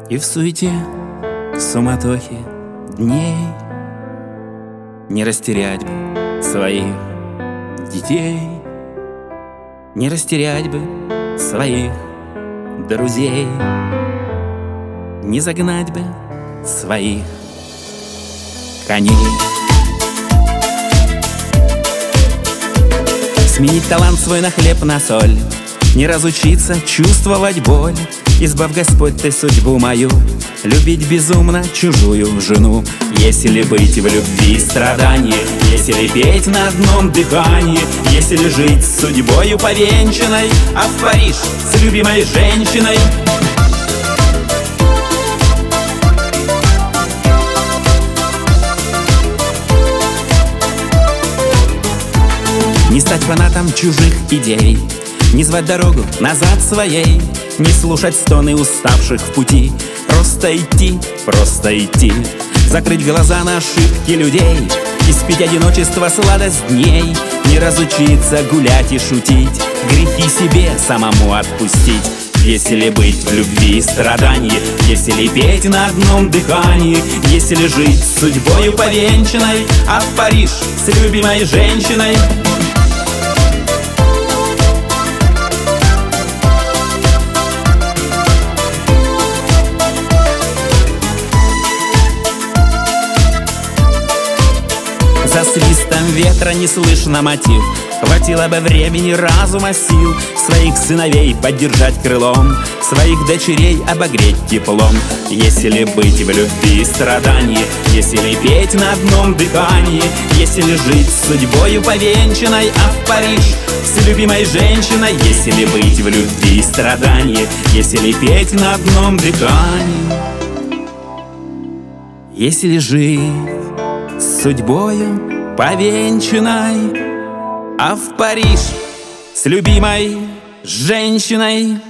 И в суете, в суматохе дней не растерять бы своих детей, не растерять бы своих друзей, не загнать бы своих коней. Сменить талант свой на хлеб, на соль, не разучиться чувствовать боль. Избавь, Господь, ты судьбу мою любить безумно чужую жену. Если быть в любви страдании, если петь на одном дыхании, если жить с судьбою повенчанной, а в Париж с любимой женщиной. Не стать фанатом чужих идей, не звать дорогу назад своей, не слушать стоны уставших в пути, просто идти, закрыть глаза на ошибки людей, испить одиночество сладость дней, не разучиться гулять и шутить, грехи себе самому отпустить. Если быть в любви и страдании, если петь на одном дыхании, если жить с судьбою повенчанной, а в Париж с любимой женщиной. За свистом ветра не слышно мотив, хватило бы времени, разума, сил своих сыновей поддержать крылом, своих дочерей обогреть теплом. Если быть в любви и страдании, если петь на одном дыхании, если жить с судьбою повенчанной, а в Париж с любимой женщиной. Если быть в любви и страдании, если петь на одном дыхании, если жить с судьбою повенчанной, а в Париж с любимой женщиной.